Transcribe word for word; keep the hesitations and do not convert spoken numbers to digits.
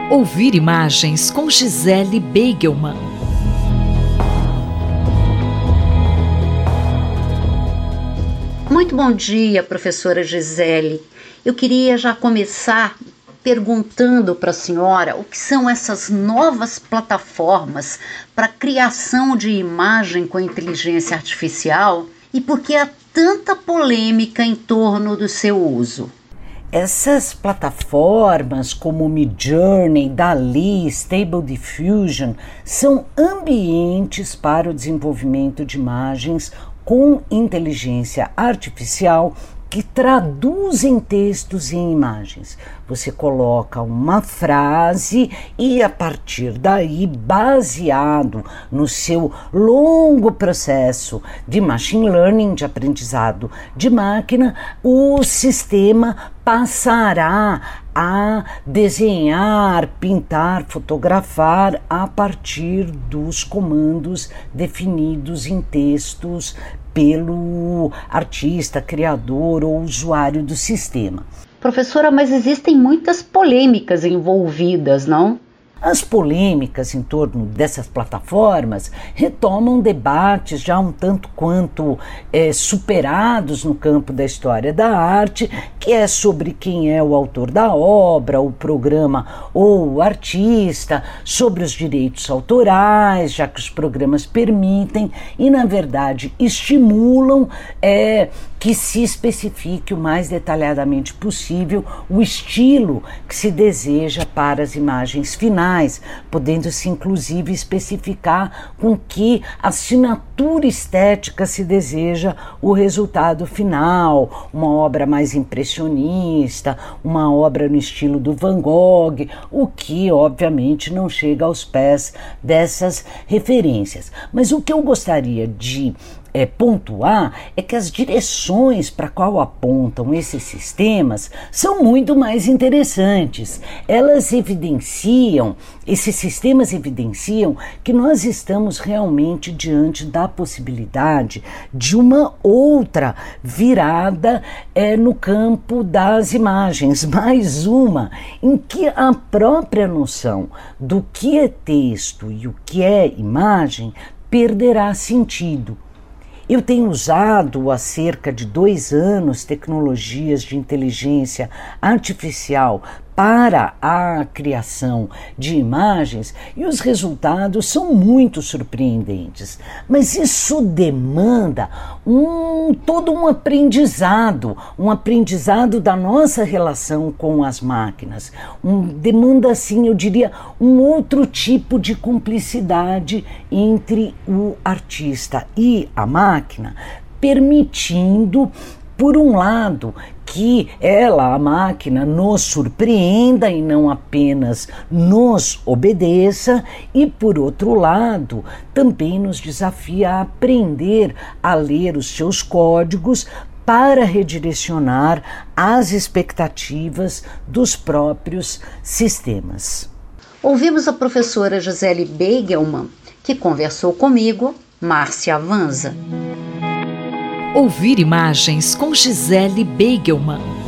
Ouvir imagens com Gisele Beigelman. Muito bom dia, professora Gisele. Eu queria já começar perguntando para a senhora o que são essas novas plataformas para criação de imagem com inteligência artificial e por que há tanta polêmica em torno do seu uso. Essas plataformas como Midjourney, DALL-E, Stable Diffusion são ambientes para o desenvolvimento de imagens com inteligência artificial que traduzem textos em imagens. Você coloca uma frase e, a partir daí, baseado no seu longo processo de machine learning, de aprendizado de máquina, o sistema passará a desenhar, pintar, fotografar a partir dos comandos definidos em textos pelo artista, criador ou usuário do sistema. Professora, mas existem muitas polêmicas envolvidas, não? As polêmicas em torno dessas plataformas retomam debates já um tanto quanto é, superados no campo da história da arte, que é sobre quem é o autor da obra, o programa ou o artista, sobre os direitos autorais, já que os programas permitem e, na verdade, estimulam é, que se especifique o mais detalhadamente possível o estilo que se deseja para as imagens finais, podendo-se inclusive especificar com que assinatura estética se deseja o resultado final, uma obra mais impressionista, uma obra no estilo do Van Gogh, o que obviamente não chega aos pés dessas referências. Mas o que eu gostaria de É, pontuar é que as direções para qual apontam esses sistemas são muito mais interessantes. Elas evidenciam, esses sistemas evidenciam que nós estamos realmente diante da possibilidade de uma outra virada é, no campo das imagens, mais uma em que a própria noção do que é texto e o que é imagem perderá sentido. Eu tenho usado há cerca de dois anos tecnologias de inteligência artificial para a criação de imagens e os resultados são muito surpreendentes. Mas isso demanda um, todo um aprendizado, um aprendizado da nossa relação com as máquinas. Um, demanda, assim, eu diria, um outro tipo de cumplicidade entre o artista e a máquina, permitindo, por um lado, que ela, a máquina, nos surpreenda e não apenas nos obedeça, e, por outro lado, também nos desafia a aprender a ler os seus códigos para redirecionar as expectativas dos próprios sistemas. Ouvimos a professora Gisele Beigelman, que conversou comigo, Márcia Avanza. Ouvir imagens com Gisele Beigelman.